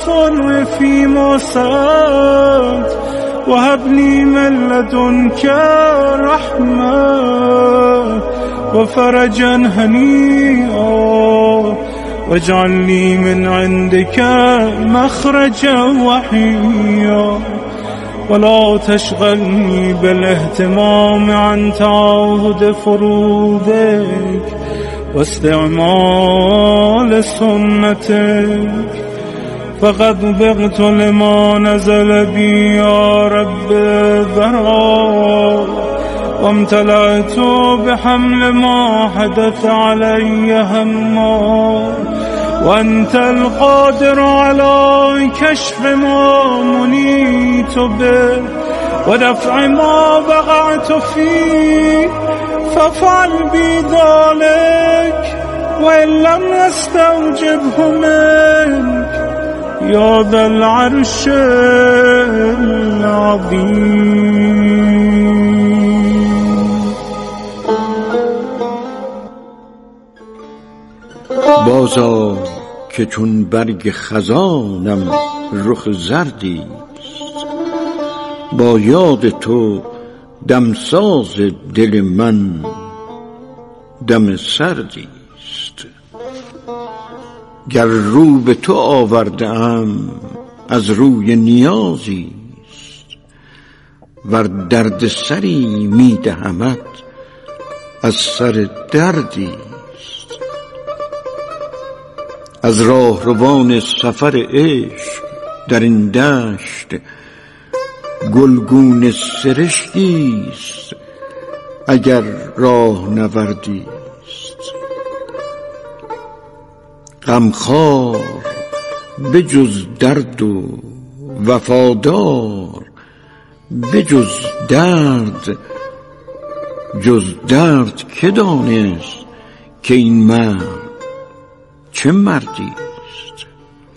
صنع في موساد وهب لي من لدنك رحمة وفرجا هنيئا واجعل لي من عندك مخرجا وحيا ولا تشغلني بالاهتمام عن تعاهد فروضك واستعمال سنتك فقد بغت لما نزل بي يا رب ذرا وامتلأت بحمل ما حدث علي هما وأنت القادر على كشف ما منيت به ودفع ما وقعت فيه فافعل بي ذلك وإن لم نستوجبه منك يا ذا العرش العظيم. بازا که چون برگ خزانم رخ زردی است، با یاد تو دمساز دل من دم سردی است. گر رو به تو آوردم از روی نیازی است، ور درد سری می دهمت از سر دردی است. از راهروان سفر عشق در این دشت گلگون سرشکی است اگر راه نوردی است. غمخوار بجز درد و وفادار بجز درد، جز درد که دانست که این مرد چه مردی است.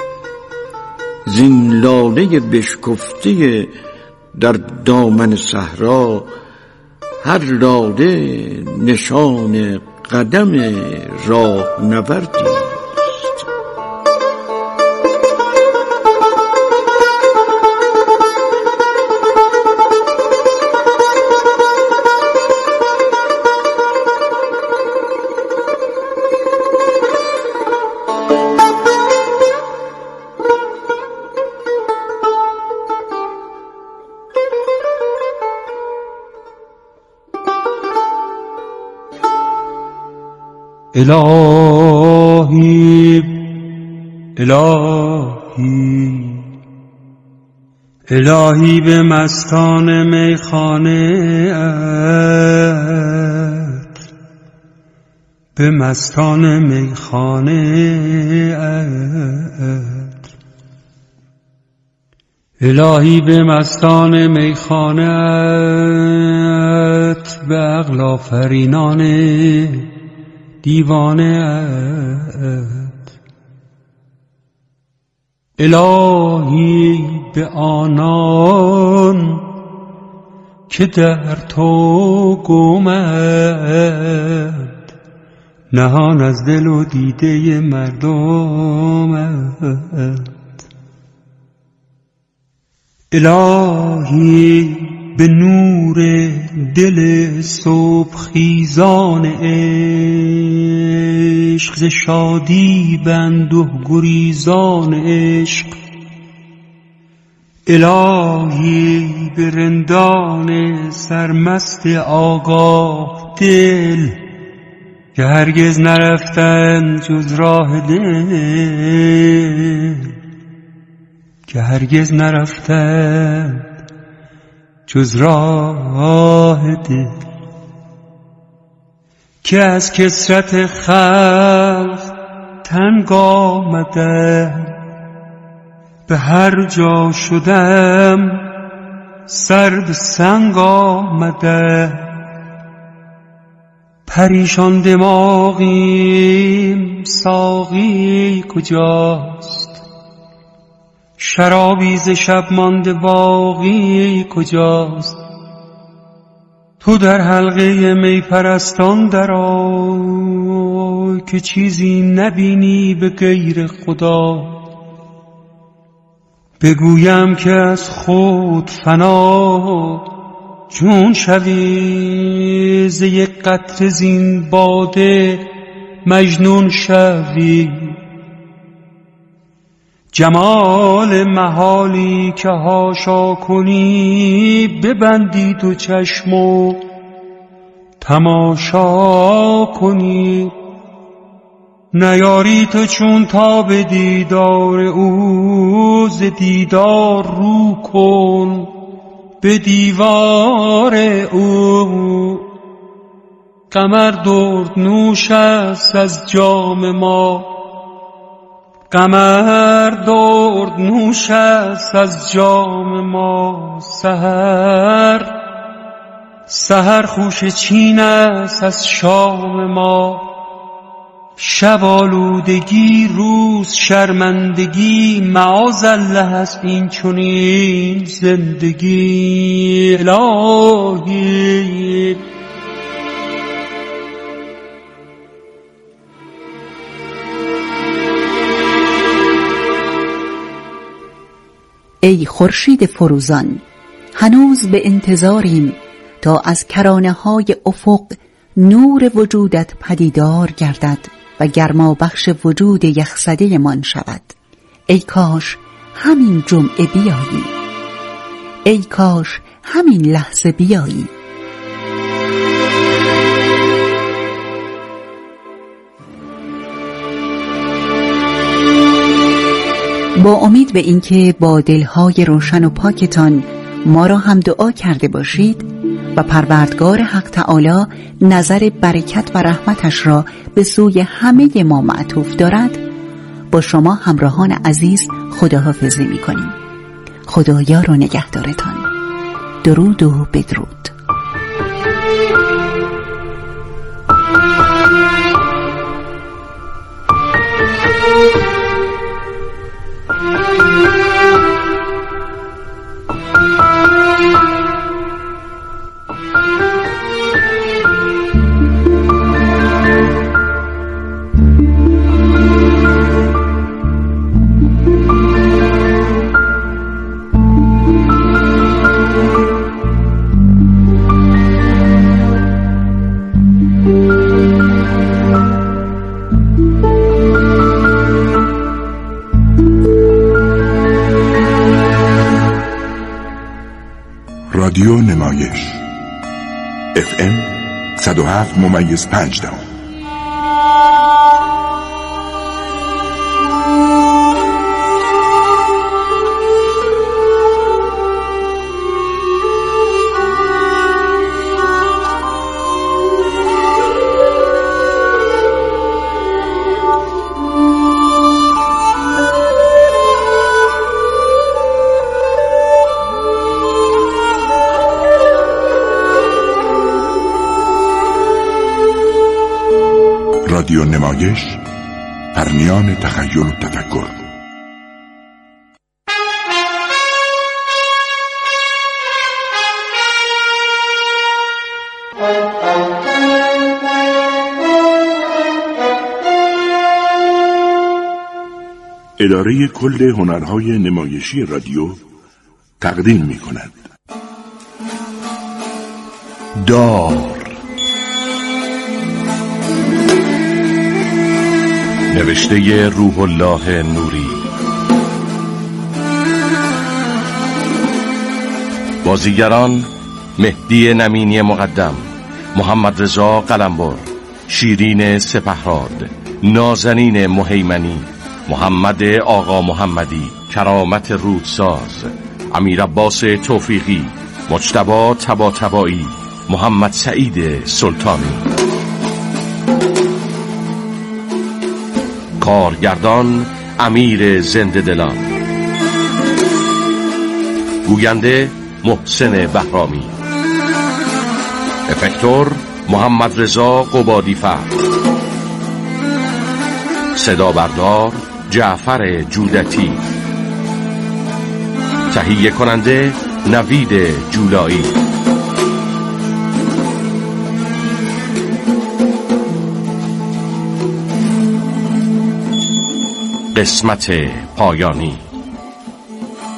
زین لاله بشکفته در دامن صحرا هر لاله نشان قدم راه نوردی است. الهی الهی الهی به مستان میخانه ات، به مستان میخانه ات، الهی به مستان میخانه ات، به عقل آفرینان دیوانه ات، الهی به آنان که در تو گمند، نهان از دل و دیده مردمت، الهی به نور دل صبح خیزان عشق، ز شادی بنده گریزان عشق، الهی به رندان سرمست آگاه دل که هرگز نرفتن جز راه دل، که هرگز نرفتن جز راه دل، که از کثرت خلق تنگ آمده، به هر جا شدم سر به سنگ آمده، پریشان دماغیم ساقی کجاست، شرابی ز شب مانده باقی کجاست، تو در حلقه می پرستان درآی که چیزی نبینی به غیر خدا، بگویم که از خود فنا چون شوی، ز یک قطره زین باده مجنون شوی. جمال محالی که حاشا کنی، ببندی تو چشم و تماشا کنی. نیاری تو چون تا به دیدار او، ز دیدار رو کن به دیوار او. قمر درد نوش است از جام ما، قمر درد نوش است از جام ما. سحر خوش چین است از شام ما. شب آلودگی روز شرمندگی، معاذالله است این چنین زندگی. الهی ای خورشید فروزان، هنوز به انتظاریم تا از کرانه های افق نور وجودت پدیدار گردد و گرما بخش وجود یخزده من شود. ای کاش همین جمعه بیایی، ای کاش همین لحظه بیایی. با امید به اینکه با دلهای روشن و پاکتان ما را هم دعا کرده باشید و پروردگار حق تعالی نظر برکت و رحمتش را به سوی همه ما معطوف دارد، با شما همراهان عزیز خداحافظی می‌کنیم. خدا یار و نگهدارتان. درود و بدرود. رادیو نمایش FM 107.5. رادیو نمایش، پرنیان تخیل و تفکر. اداره کل هنرهای نمایشی رادیو تقدیم می کند دار، نوشته روح الله نوری، بازیگران مهدی نمینی مقدم، محمد رضا قلمبر، شیرین سپهراد، نازنین مهیمنی، محمد آقا محمدی، کرامت رودساز، امیر عباس توفیقی، مجتبی طباطبایی، محمد سعید سلطانی. کارگردان امیر زنده دلان، گوینده محسن بهرامی، افکتور محمد رضا قبادی فرد، صدا بردار جعفر جودتی، تهیه کننده نوید جولایی. قسمت پایانی.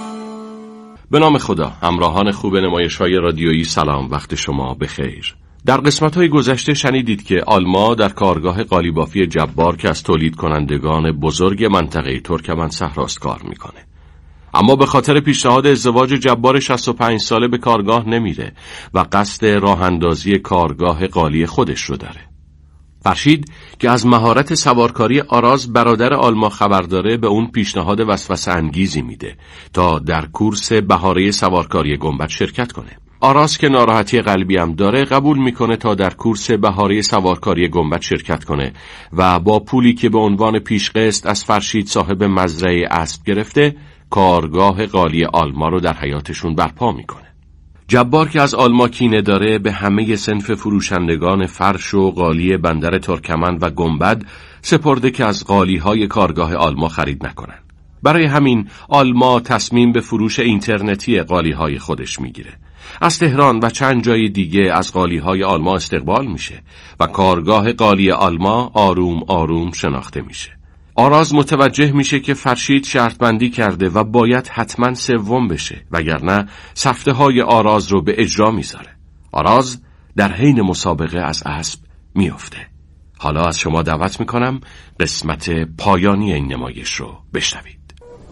به نام خدا. همراهان خوب نمایش‌های رادیویی سلام، وقت شما بخیر. در قسمت‌های گذشته شنیدید که آلما در کارگاه قالیبافی جبار که از تولید کنندگان بزرگ منطقه ترکمن صحراست کار میکنه. اما به خاطر پیشنهاد ازدواج جبار 65 ساله به کارگاه نمیره و قصد راه اندازی کارگاه قالی خودش رو داره. فرشید که از مهارت سوارکاری آراز برادر آلما خبر داره، به اون پیشنهاد وسوسه انگیزی میده تا در کورس بهاره سوارکاری گنبد شرکت کنه. آراز که ناراحتی قلبی هم داره قبول میکنه تا در کورس بهاره سوارکاری گنبد شرکت کنه و با پولی که به عنوان پیشقسط از فرشید صاحب مزرعه اسب گرفته، کارگاه قالی آلما رو در حیاتشون برپا میکنه. جبار که از آلما کینه داره، به همه صنف فروشندگان فرش و قالی بندر ترکمن و گنبد سپرده که از قالی‌های کارگاه آلما خرید نکنن. برای همین آلما تصمیم به فروش اینترنتی قالی‌های خودش میگیره. از تهران و چند جای دیگه از قالی‌های آلما استقبال میشه و کارگاه قالی آلما آروم آروم شناخته میشه. آراز متوجه میشه که فرشید شرط بندی کرده و باید حتما سوم بشه، وگرنه سفته های آراز رو به اجرا میذاره. آراز در حین مسابقه از اسب میفته. حالا از شما دعوت میکنم قسمت پایانی این نمایش رو بشنوید.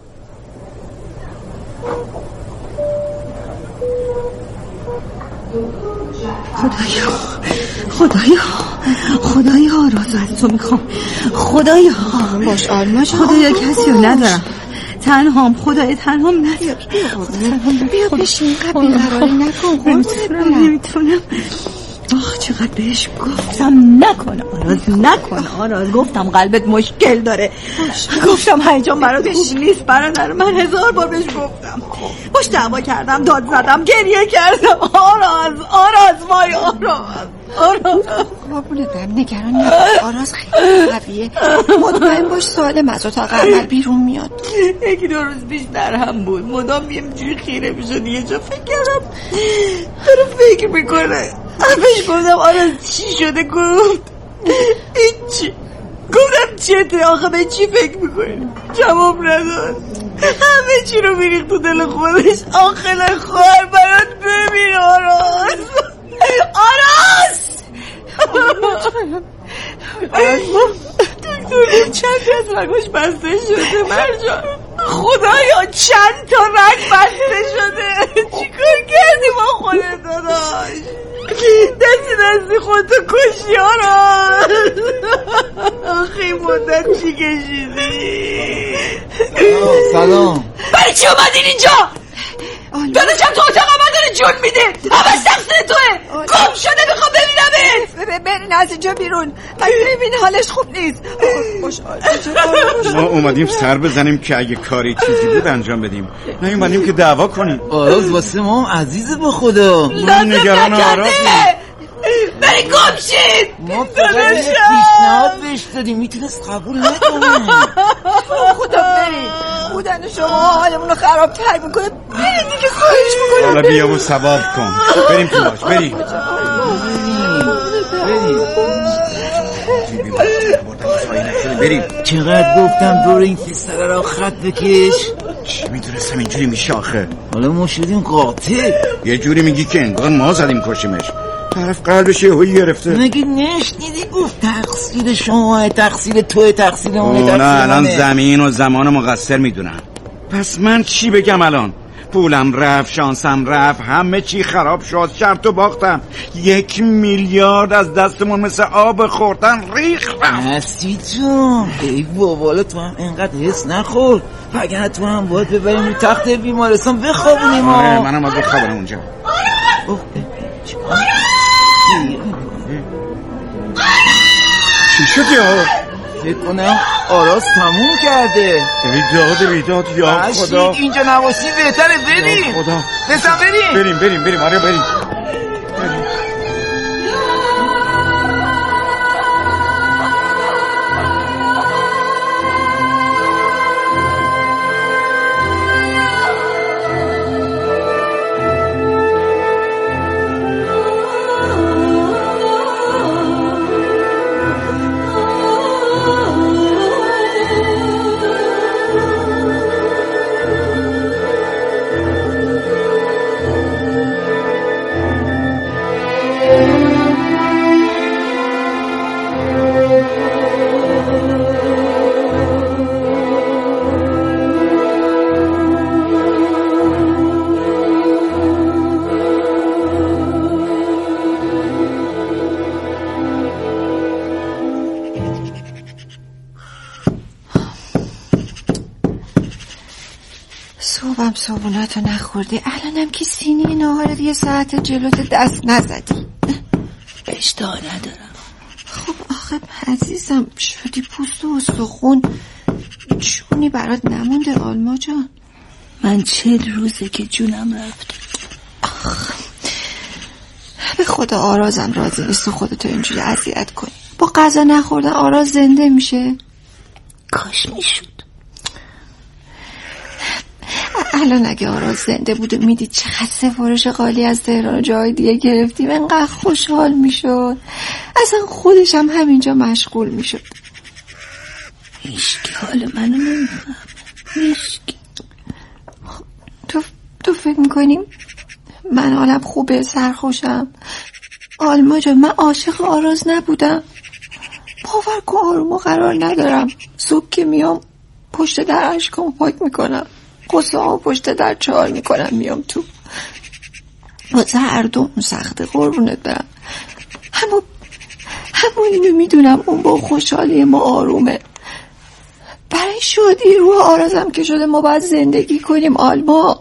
خدایا آراز از تو میخوام. خدایا باش آلما جان، خدایا کسی رو ندارم، تنهام، خدایا تنهام ندارم. بیا بشین، اینقدر بیقراری نکن. نمیتونم. چقدر بهش گفتم نکنه آراز گفتم قلبت مشکل داره، گفتم هیجان برات خوب نیست برادر من، 1000 بار بهش گفتم، باش دعوا کردم، داد زدم، گریه کردم. آراز وای آراز قابونه دارم، نگران نباش. آراز خیلی قویه، مطمئن باش سالم از اتاق عمل بیرون میاد. 1-2 روز پیش در هم بود، مدام یه جوری خیره میشد، یه جا فکر کردم داره فکر میکنه. بهش گفتم آراز چی شده؟ گفت هیچی. گفتم چته؟ آخه به چی فکر میکنی؟ جواب نداد، همه چی رو میریخت تو دل خودش. آخه خواهر برات ببین آراز دکتر چند از رگاش بسته شده مرجان. خدایا چند تا رگ بسته شده. چیکار کردی با خودت داداش؟ دستی خودتو کشی آراز. آخی مدت چی کشیدی؟ سلام. برای چی اومدین اینجا؟ داداشم تو اتاق من داره جون میده، همه تقصیر توه. گم شده میخوام ببینمت. برین از اینجا بیرون، ببین حالش خوب نیست. ما اومدیم سر بزنیم که اگه کاری چیزی بود انجام بدیم، نه اومدیم که دعوا کنیم. آراز واسه ما هم عزیزه به خدا. من نگران آراز برای گم شید. ما فقط یه پیشنهاد بهش دادیم، میتونست قبول نکنه. خدا برید، بودن شما حالمون رو خرابتر میکنه. برید دیگه، خواهش میکنم. حالا بیا و ثواب کن، بریم تو باش، بریم. چقدر گفتم دور این پسر را خط بکش. چی میدونستم اینجوری میشه آخه؟ حالا ما شدیم قاتل. یه جوری میگی که انگار ما زدیم کشیمش. طرف قلبش یه هایی گرفته. مگه نشنیدی گفت تقصیر شما، تقصیر توه، تقصیر اونه، تقصیر نه الان زمین و زمان مقصر میدونم. پس من چی بگم الان؟ پولم رفت، شانسم رفت، همه چی خراب شد، شرط و باختم. 1 میلیارد از دستمون مثل آب خوردن ریخ رفت. هستی جون ای بابالا، تو هم اینقدر حس نخور، وگرنه تو هم باید ببریم رو تخت بیمارستان بخوابونیم. منم باید بخوابونم اونجا. چی شد یا؟ فکر کنم آراز تموم کرده. بیداد یا خدا. اینجا نباشی بهتره. بریم خدا بسن بریم آره بریم. صبحم صبحوناتو نخوردی، الانم که سینی ناهارت یه ساعت جلوت دست نزدی. اشتها ندارم. خب آخه عزیزم شدی پوست و استخون، جونی برات نمونده آلما جان؟ من 40 روزه که جونم رفت. به خدا آرازم راضی نیست و خودتو اینجوری اذیت کنی. با غذا نخوردن آراز زنده میشه؟ کاش میشد. الان اگه آراز زنده بود و میدید چقدر سفارش قالی از تهران و جای دیگه گرفتیم انقدر خوشحال میشد. اصلا خودش هم همینجا مشغول میشد. هیچکی حال منو نمیفهم. هیچکی. تو فکر میکنیم من حالم خوبه، سرخوشم؟ آلما جان من عاشق آراز نبودم. باور کن آروم و قرار ندارم. صبح که میام پشت در اشکام پاک میکنم، قصه ها پشت در چهار میکنم، میام تو. واسه هر دوم سخته قربونت برم. همون اینو میدونم اون با خوشحالی ما آرومه. برای شادی روح آرازم که شده ما باید زندگی کنیم آلما.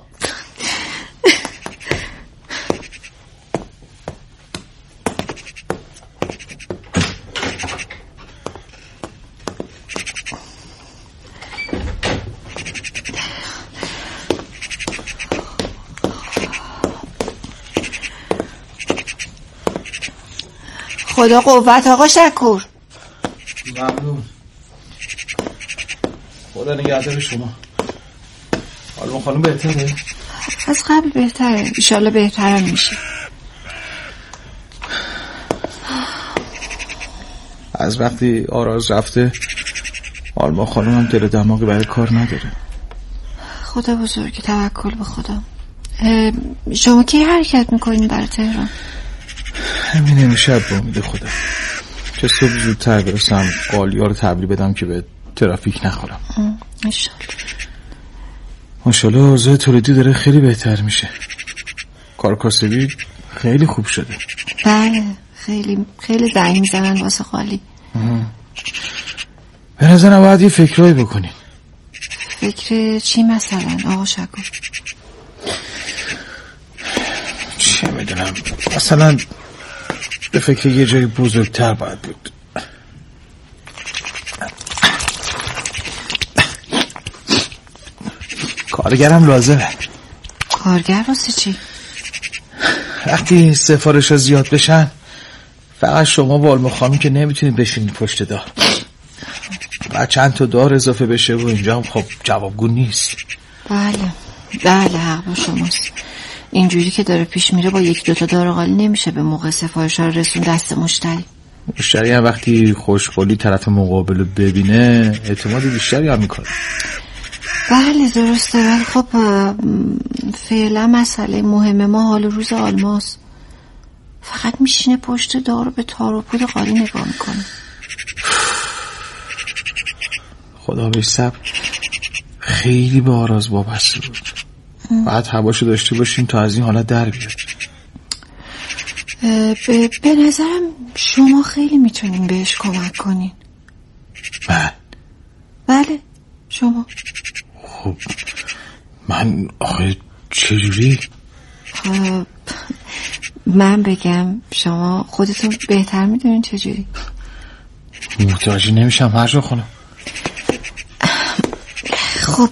خدا قوت آقا شکور. ممنون. خدا نگهدار شما. آلما خانم بهتره؟ از قبل بهتره، انشالله بهترم میشه. از وقتی آراز رفته آلما خانم هم دل دماغی برای کار نداره. خدا بزرگی، توکل به خدا. شما کی حرکت میکنین برای تهران؟ همین امشب با امید خدا که صبح زودتر برسم قالی ها رو تبریل بدم که به ترافیک نخورم. ماشاءالله اوضاع تولیدی داره خیلی بهتر میشه. کارکاسبی خیلی خوب شده. بله خیلی خیلی زنگ میزنن واسه قالی. به نظرم باید یه فکرایی بکنین. فکر چی مثلا آقا شکور؟ چه میدونم، مثلا به فکر یه جای بزرگتر باید بود. کارگرم لازمه. کارگر واسه چی؟ وقتی سفارش ها زیاد بشن فقط شما و آلما خانم که نمیتونید بشینید پشت دار. بعد چند تا دار اضافه بشه و اینجا هم خب جوابگو نیست. بله حق با شماست. اینجوری که داره پیش میره با 1-2 تا دار قالی نمیشه به موقع سفارش ها رسون دست مشتری. مشتری هم وقتی خوشقولی طرف مقابل ببینه اعتماد بیشتری هم میکنه. بله درسته، ولی خب فعلا مسئله مهم ما حال روز آلماست. فقط میشینه پشت دار و به تار و پود قالی نگاه میکنه. خدا بهش صبر. خیلی به آراز وابسته بود. باید هواشو داشته باشیم تا از این حالت در بیاد. به نظرم شما خیلی میتونین بهش کمک کنین. بله شما. خب من آخه چجوری؟ من بگم شما خودتون بهتر میدونین چجوری. متوجه نمیشم هر خانم. خب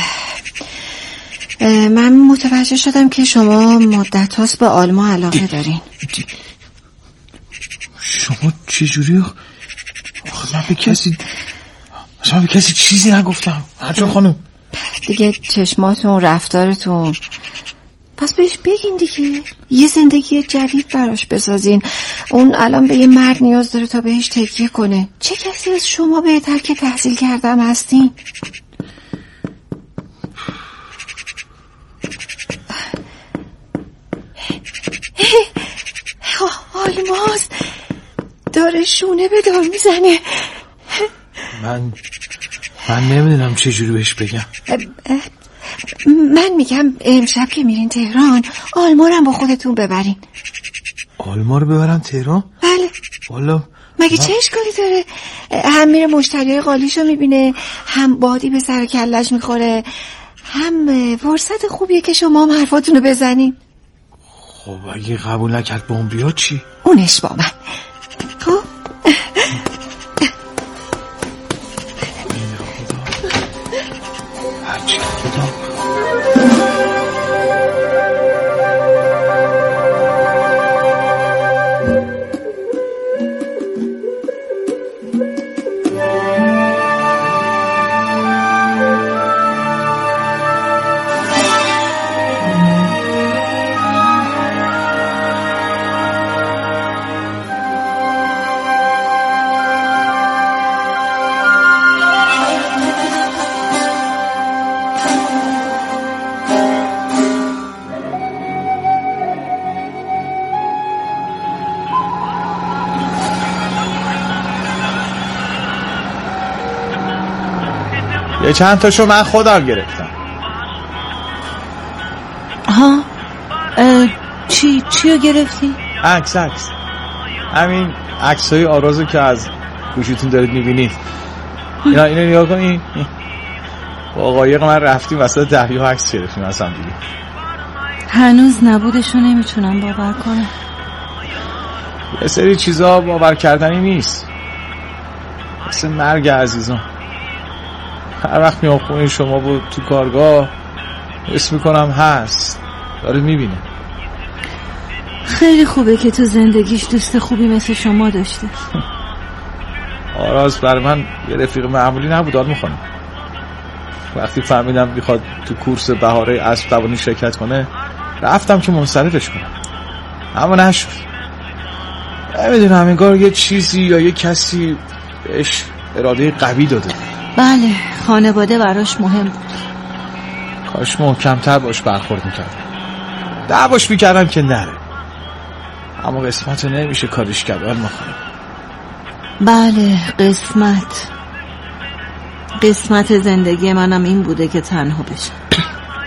من متوجه شدم که شما مدت هاست به آلما علاقه دارین. شما چجوری؟ آخه من به کسی چیزی نگفتم هر خانم. دیگه چشماتون رفتارتون، پس بهش بگین دیگه، یه زندگی جدید براش بسازین. اون الان به یه مرد نیاز داره تا بهش تکیه کنه. چه کسی از شما بهتر که تحصیل کردم هستین؟ آلماس داره شونه به دار میزنه. من نمیدونم چجوری بهش بگم. من میگم امشب که میرین تهران آلما رو هم با خودتون ببرین. آلما رو ببرم تهران؟ بله. والا مگه چه اشکالی داره؟ هم میره مشتریای قالیشو میبینه، هم بادی به سر کلش میخوره، کمه، فرصت خوبیه که شما هم حرفاتونو بزنین. خب اگه قبول نکرد با اون بیا چی؟ اونش با من. خب هرچی خدا. یه چند تاشو من خودم گرفتم. ها چیو گرفتی؟ عکس همین عکسای آرازو که از گوشیتون دارید میبینید. اینو نگاه کنید. با قایق من رفتیم وسط دریا عکس گرفتیم از هم دیگه. هنوز نبودشو نمیتونم باور کنم. یه سری چیزا باور کردنی نیست، مثل مرگ عزیزان. هر وقت میام خونه شما بود تو کارگاه حس میکنم هست، داره میبینه. خیلی خوبه که تو زندگیش دوست خوبی مثل شما داشته. آراز برای من یه رفیق معمولی نبود آرمو خانم. وقتی فهمیدم میخواد تو کورس بهاره اسب دوانی شرکت کنه رفتم که منصرفش کنم، اما نشد. نمیدونم انگار یه چیزی یا یه کسی بهش اراده قوی داده. بله، خانواده براش مهم بود. کاش محکم‌تر باش برخورد میکردم، دعواش میکردم که نره، اما قسمت نمیشه کارش کرد آرمو خانم. بله، قسمت زندگی منم این بوده که تنها بشم.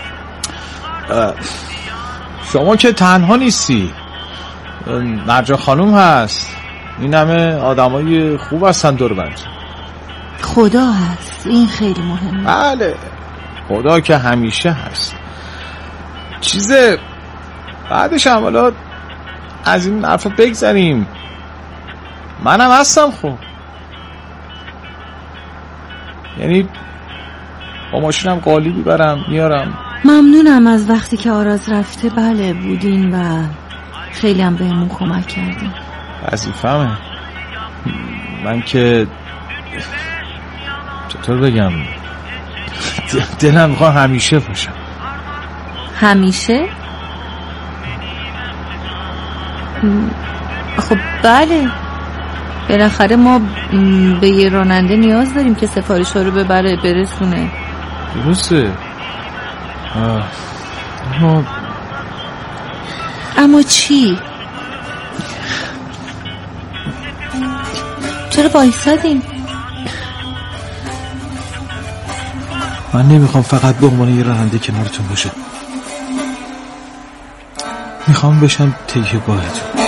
شما که تنها نیستی، مرجان خانوم هست، این همه آدمای خوب هستن دور برت. خدا هست، این خیلی مهمه. بله، خدا که همیشه هست. بعدش هم حالا از این حرفا بگذاریم، منم هستم. خب یعنی با ماشینم قالی برم میارم. ممنونم از وقتی که آراز رفته. بله بودین و خیلی هم بهمون کمک کردین. وظیفه‌مه. من که چطور بگم، دلم میخواد همیشه باشم. همیشه؟ خب بله، بالاخره ما به یه راننده نیاز داریم که سفارش‌ها رو ببره برسونه. درسته. اما چی؟ چرا وایسادین؟ من نمیخوام فقط به عنوان یه راننده کنارتون باشه، میخوام بشم تکیه گاهتون.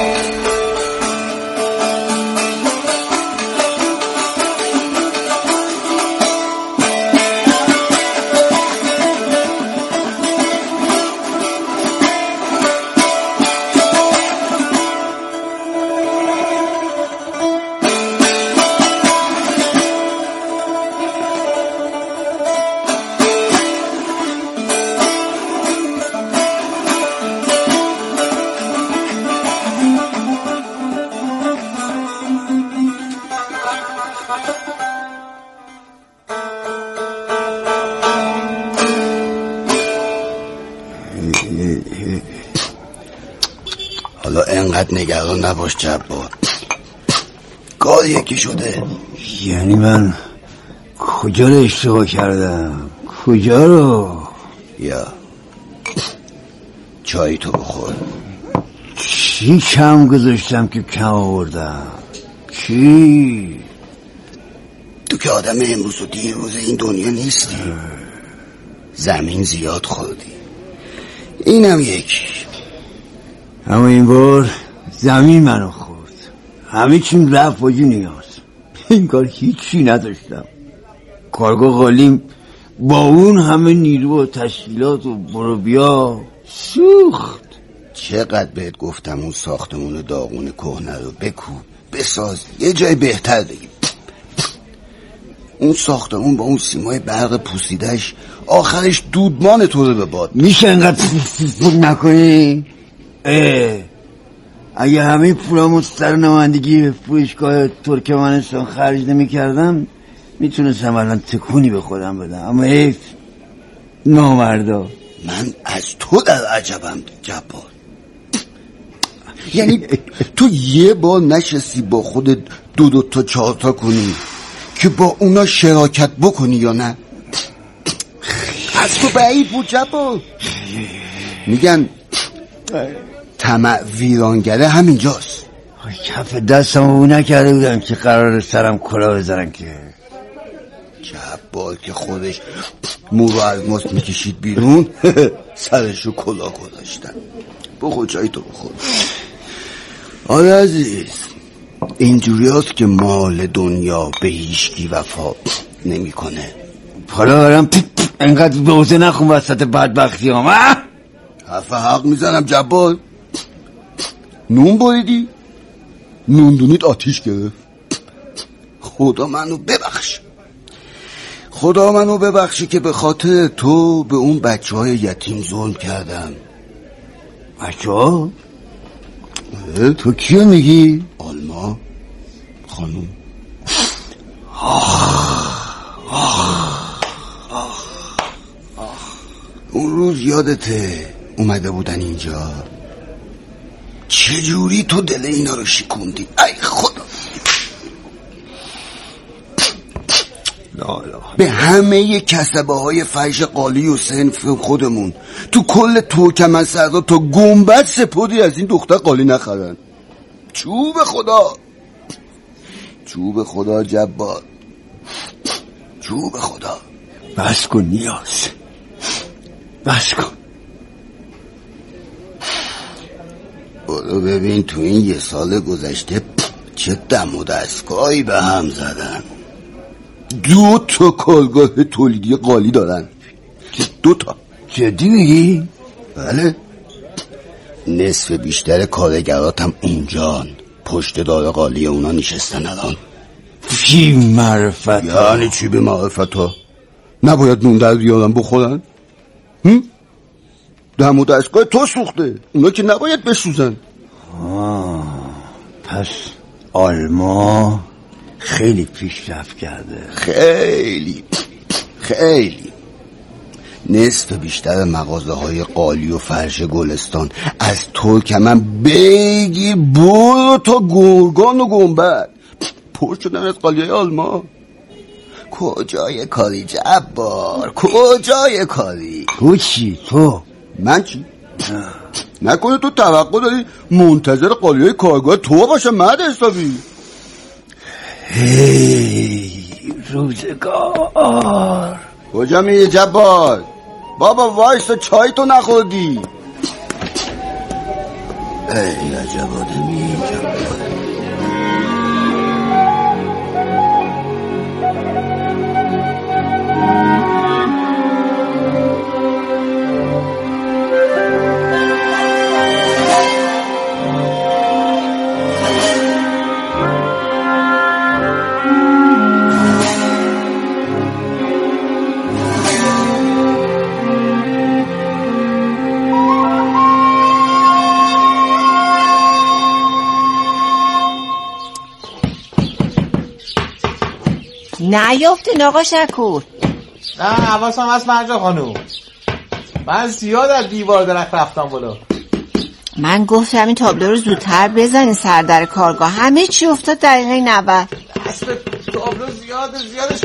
حالا انقدر نگران نباش جبار، کار یکی شده. یعنی من کجا رو اشتباه کردم؟ کجا رو؟ یا چای تو بخور. چی کم گذاشتم که کم آوردم؟ چی؟ تو که آدم امروز و دیروز این دنیا نیستی، زمین زیاد خوردی، اینم یکی. اما این بار زمین منو خورد، همه چیم رفت واجی نیاز. این کار هیچی نداشتم، کارگاه قالیم با اون همه نیرو و تشکیلات و برو بیا سوخت. چقدر بهت گفتم اون ساختمون داغون کهنه رو بکوب بساز، یه جای بهتر بگیم. اون ساختمون با اون سیمای برق پوسیدش آخرش دودمان تو رو به باد. میشه انقدر فوق نکنی؟ اگه همه پولامو سر نمایندگی فروشگاه ترکمنستان خرج نمی کردم میتونستم الان تکونی به خودم بدم، اما حیف نامردا. من از تو در عجبم جبار. یعنی تو یه بار نشستی با خودت دو تا 4 تا کنی که با اونا شراکت بکنی یا نه؟ از تو بعید بود جبار. میگن طمع ویرانگره همینجاست. کف دستم او نکرده بودم که قرار سرم کلاه بزنن که جبار که خودش مو رو از ماست میکشید بیرون سرشو کلاه گذاشتن. بخور چای تو بخور. آره عزیز، اینجوری هست که مال دنیا به هیچکی وفا نمیکنه. حالا برم انقدر دوزه نخون وسط بدبختی هم. حرف حق میزنم جبار. نون بریدی؟ نوندونیت آتیش گرفت. خدا منو ببخش، خدا منو ببخشی که به خاطر تو به اون بچه‌های یتیم ظلم کردم. بچه‌ها؟ تو کیو میگی؟ آلما خانوم. اون روز یادته اومده بودن اینجا، چجوری تو دل اینا رو شکوندی؟ ای خدا. به همه کسبه های فحش قالی و صنف خودمون تو کل ترکمن‌سرا تا گنبد سپردی از این دختر قالی نخرن. چوب خدا، چوب خدا جبار، چوب خدا. بس کن نیاز، بس کن. برو ببین تو این 1 سال گذشته چه دم و دستگاهی به هم زدن. 2 تا کارگاه تولیدی قالی دارن. 2 تا. جدی میگی؟ بله. نصف بیشتر کارگراتم اونجان پشت دار قالی اونا نشستن الان. چی معرفت؟ یعنی چی به معرفت ها؟ نباید نون در بیارن بخورن؟ دم و دستگاه تو سوخته، اونا که نباید بسوزن. پس آلما خیلی پیشرفت کرده. خیلی خیلی. نصف بیشتر مغازه های قالی و فرش گلستان از ترکمن بگیر برو تا گرگان و گنبد پر شدن از قالی های آلما. کجای کاری جبار، کجای کاری؟ تو چی؟ تو؟ من چی؟ نکنه تو توقع داری منتظر قالی های کارگاه تو باشه مرد حسابی؟ هی روزگار. کجا میری جبار؟ بابا وایسا چای تو نخوردی. ای عجب آدمی جبار. نیافتین آقا شکور. نه حواسم هست مرجا خانوم، من زیاد از دیوار درخت رفتم بالا. من گفتم این تابلو رو زودتر بزنین سر در کارگاه، همه چی افتاد دقیقه 90. اصل تابلو زیادش